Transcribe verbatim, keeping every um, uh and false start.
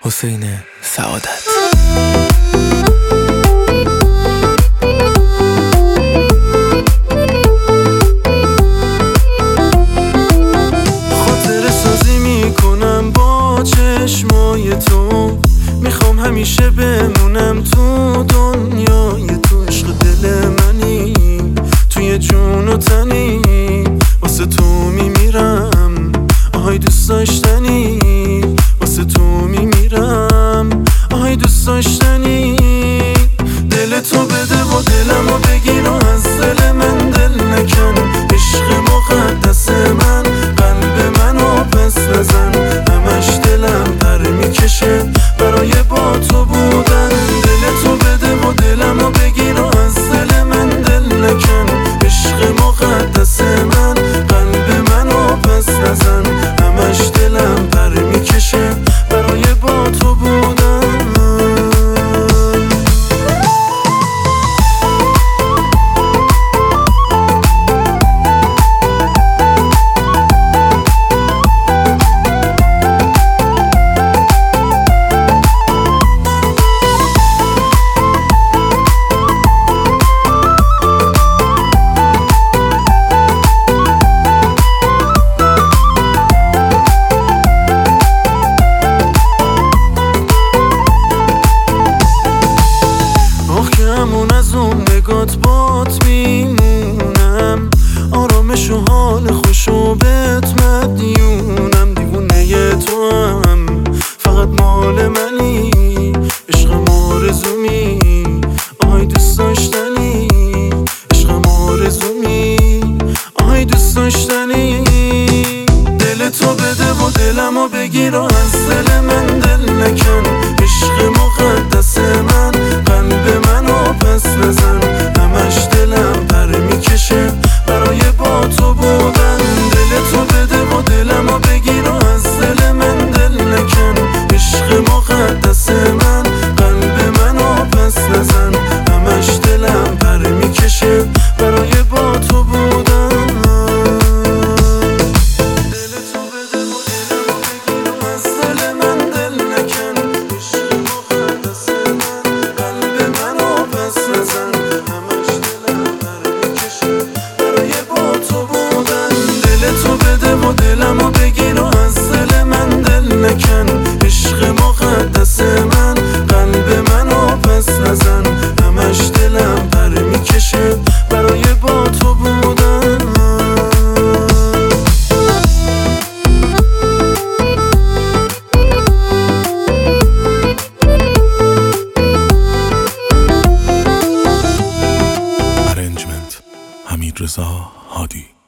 حسین سعادت. خاطره سازی میکنم با چشمای تو، میخوام همیشه بمونم تو دنیای تو. عشق دل منی، توی جون و تنی، واسه تو میمیرم. آهای دوست داشتنی، واسه تو میمیرم. آهای دوست داشتنی، دل تو بده و دلمو بگیر و از دل من دل نکن. عشق مقدس من، قلب منو پس نزن. همش دلم پر میکشه برای با تو بودن. دل تو بده و دلمو بگیر و از دل من دل نکن. عشق مقدس من، قلب منو پس نزن. همش دلم پر میکشه برای با تو بودن. از اون نگات بات میمونم، آرامش و حال خوش و بهت مدیونم. دیوونه تو هم فقط مال منی، عشقم آرزومی. آهای دوست داشتنی، عشقم آرزومی. آهای دوست داشتنی، دل تو بده و دلمو بگیر و از دل من دل نکن. عشق مقدس من، قلب منو پس نزن. همش دلم پر میکشه برای با تو بودن. دل تو بده و دلمو بگیر و از دل من دل نکن. عشق مقدس من، قلب منو پس نزن. همش دلم پر میکشه برای با تو بودن. دل تو بده و دلمو بگیر و از دل من دل نکن. عشق مقدس من، قلب منو پس نزن. همش دلم پر میکشه برای با تو بودن. دل تو بده و دلمو بگیر و از دل من دل نکن. عشق مقدس من، قلب منو پس نزن. همش دلم پر میکشه برای با تو بودن. ارنجمنت حمیدرضا هادی.